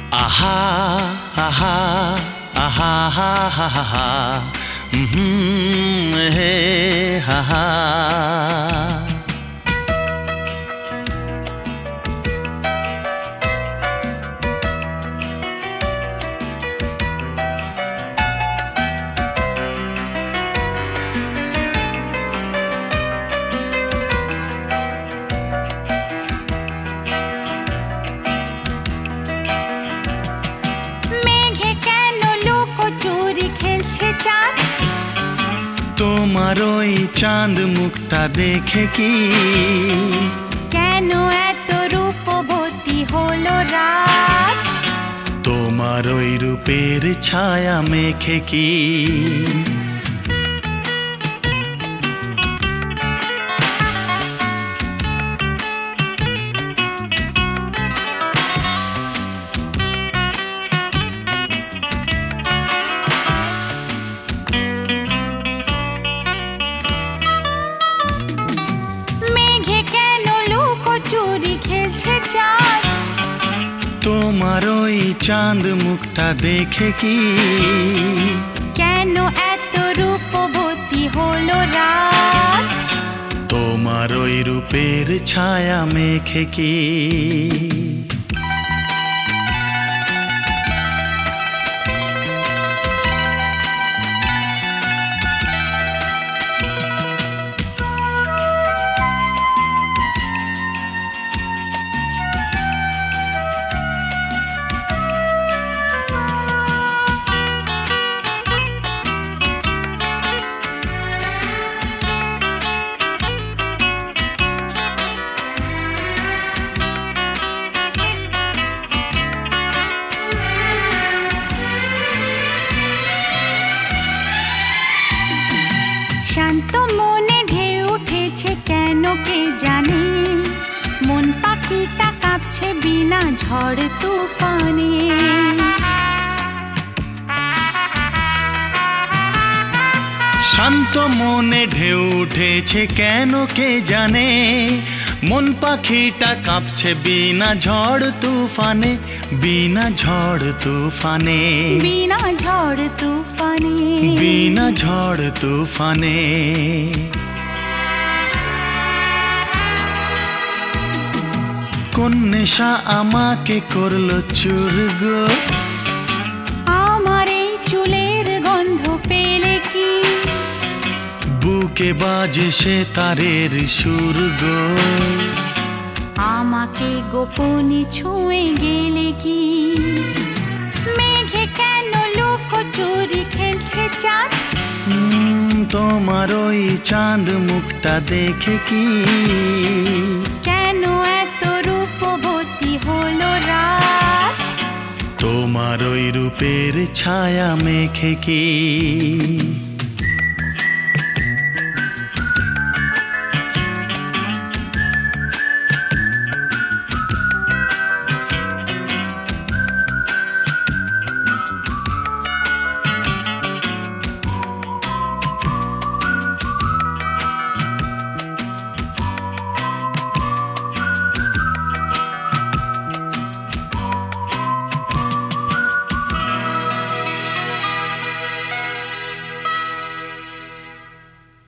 আহা আহা আহা হা হা হা হা হে হা হা। তোমার ওই চাঁদ মুখটা দেখে কি কেন এত রূপবতী হলো রাত? তোমার ওই রূপের ছায়া মেখে কি তোমার ওই চাঁদ মুখটা দেখে কি কেন এত রূপবতী হলো রাত? তোমার ওই রূপের ছায়া মেখে কি শান্ত মনে ঢেউ উঠেছে কেন কে জানে, মন পাখিটা কাঁপছে বিনা ঝড় তুফানে। শান্ত মনে ঢেউ উঠেছে কেন কে জানে, মন পাখিটা কাঁপছে বিনা ঝড় তুফানে, বিনা ঝড় তুফানে, বিনা ঝড় তুফানে, বিনা ঝড় তুফানে। কোন নেশা আমাকে করলো চুর গো, আমার এই চুলের গন্ধ পেলে কি বুকে বাজে সে তারের সুর গো, আমাকে গোপনে ছুঁয়ে গেলে কি মেঘে কেন লুকোচুরি খেলছে চাঁদ? তোমার ওই চাঁদ মুখটা দেখে কি কেন এত রূপবতী হলো রাত? তোমার ওই রূপের ছায়া মেখে কি